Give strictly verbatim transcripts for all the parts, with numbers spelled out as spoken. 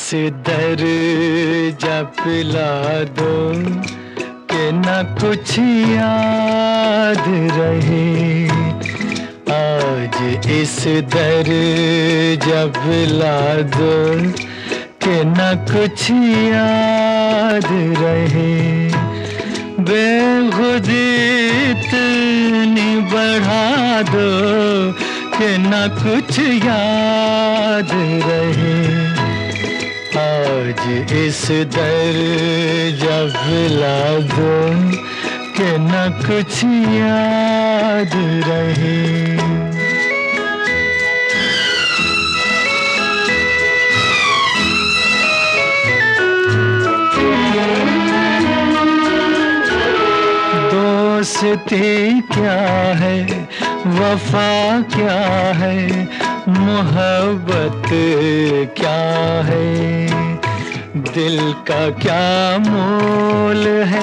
दर्जा पिला दो कि न कुछ याद रहे। आज इस दर्जा पिला दो कि न कुछ याद रहे। बेखुदी इतनी बढ़ा दो कि न कुछ याद रहे। आज इस दर्जा पिला दो कि न कुछ याद रहे। दोस्ती क्या है, वफा क्या है, मोहब्बत क्या है, दिल का क्या मोल है,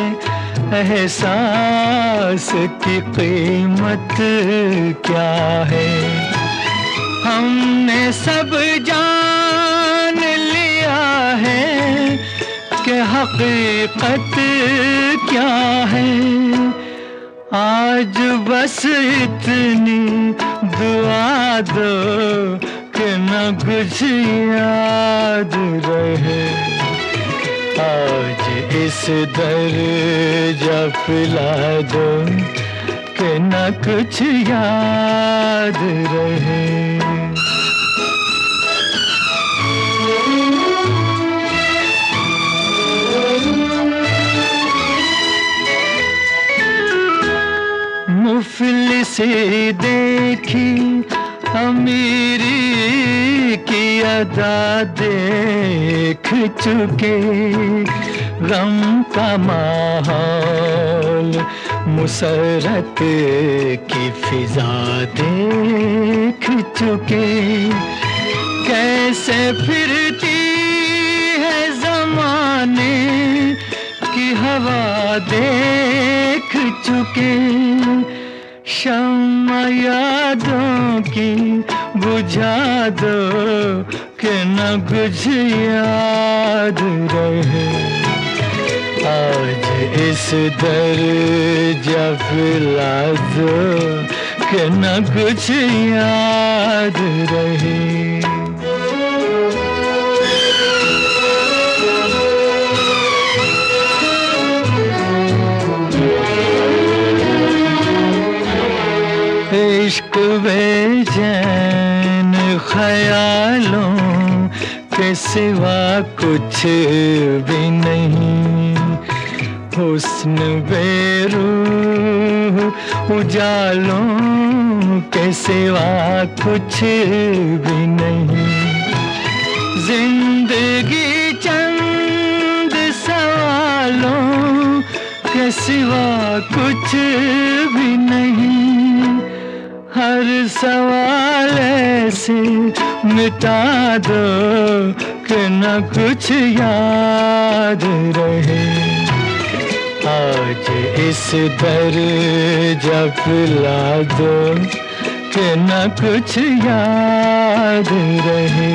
एहसास की कीमत क्या है। हमने सब जान लिया है कि हकीकत क्या है। आज बस इतनी दुआ दो कि न कुछ याद रहे। आज इस दर्जा पिला दो कि न कुछ याद रहे। मुफलिसी देखी अमीरी की अदा देख चुके, गम का माहौल मुसरत की फिजा देख चुके। कैसे फिरती है ज़माने की हवा देख चुके। शम्मा यादों की बुझा दो कि न कुछ याद रहे। आज इस दर्जा पिला दो कि न कुछ याद रहे। इश्क बेचैन ख्यालों के सिवा कुछ भी नहीं। हुस्न बेरूह उजालों के सिवा कुछ भी नहीं। जिंदगी चंद सवालों के सिवा कुछ भी नहीं। हर सवाल ऐसे मिटा दो कि न कुछ याद रहे। आज इस दर्जा पिला दो कि न कुछ याद रहे।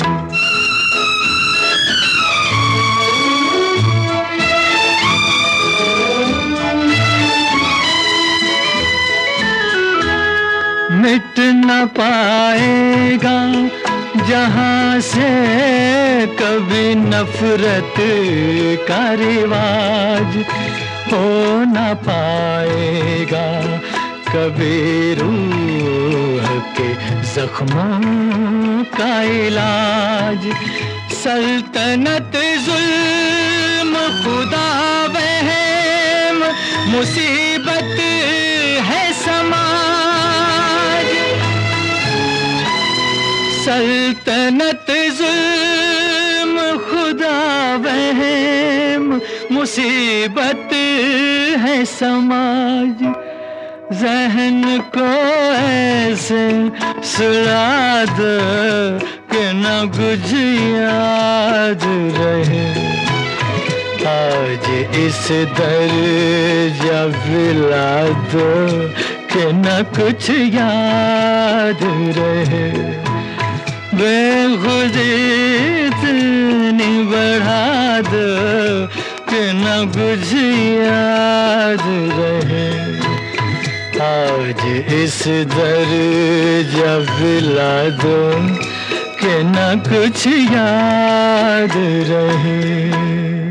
मिट न पाएगा जहां से कभी नफरत का रिवाज, हो न पाएगा कभी रूह के जख्मों का इलाज। सल्तनत जुल्म खुदा वहम मुसीबत है समाज। सल्तनत जुल्म खुदा वहम मुसीबत है समाज। ज़हन को ऐसे सुला दो कि न कुछ याद रहे। आज इस दर्जा पिला दो कि न कुछ याद रहे। बेखुदी इतनी बढ़ा दो कि न कुछ याद रहे। आज इस दर्जा पिला दो कि न कुछ याद रहे।